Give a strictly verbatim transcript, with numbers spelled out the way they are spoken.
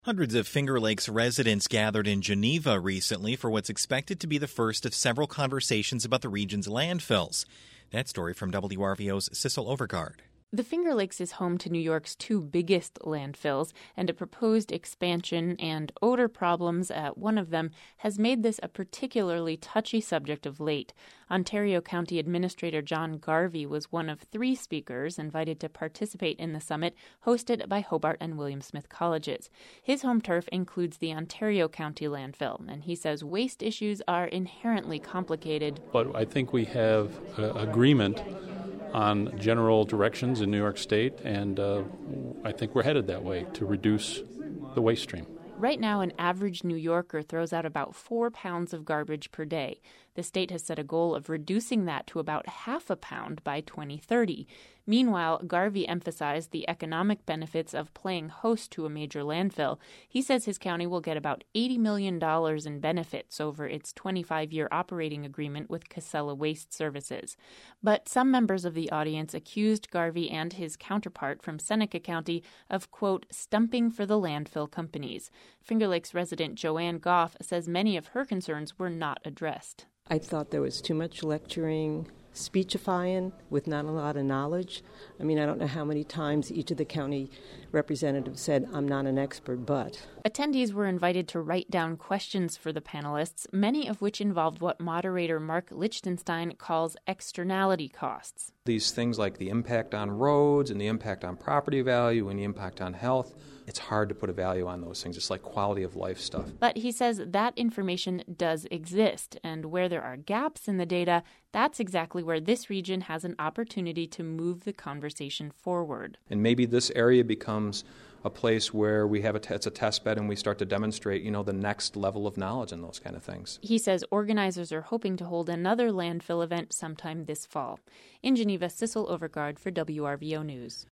Hundreds of Finger Lakes residents gathered in Geneva recently for what's expected to be the first of several conversations about the region's landfills. That story from W R V O's Sissel Overgaard. The Finger Lakes is home to New York's two biggest landfills, and a proposed expansion and odor problems at one of them has made this a particularly touchy subject of late. Ontario County Administrator John Garvey was one of three speakers invited to participate in the summit hosted by Hobart and William Smith Colleges. His home turf includes the Ontario County landfill, and he says waste issues are inherently complicated. But I think we have uh, agreement on general directions in New York State, and uh, I think we're headed that way to reduce the waste stream. Right now, an average New Yorker throws out about four pounds of garbage per day. The state has set a goal of reducing that to about half a pound by twenty thirty. Meanwhile, Garvey emphasized the economic benefits of playing host to a major landfill. He says his county will get about eighty million dollars in benefits over its twenty-five-year operating agreement with Casella Waste Services. But some members of the audience accused Garvey and his counterpart from Seneca County of, quote, stumping for the landfill companies. Finger Lakes resident Joanne Goff says many of her concerns were not addressed. I thought there was too much lecturing, speechifying with not a lot of knowledge. I mean, I don't know how many times each of the county representatives said, I'm not an expert, but. Attendees were invited to write down questions for the panelists, many of which involved what moderator Mark Lichtenstein calls externality costs. These things like the impact on roads and the impact on property value and the impact on health, it's hard to put a value on those things. It's like quality of life stuff. But he says that information does exist, and where there are gaps in the data, that's exactly where this region has an opportunity to move the conversation forward. And maybe this area becomes a place where we have a t- it's a test bed and we start to demonstrate, you know, the next level of knowledge and those kind of things. He says organizers are hoping to hold another landfill event sometime this fall. In Geneva, Sissel Overgaard for W R V O News.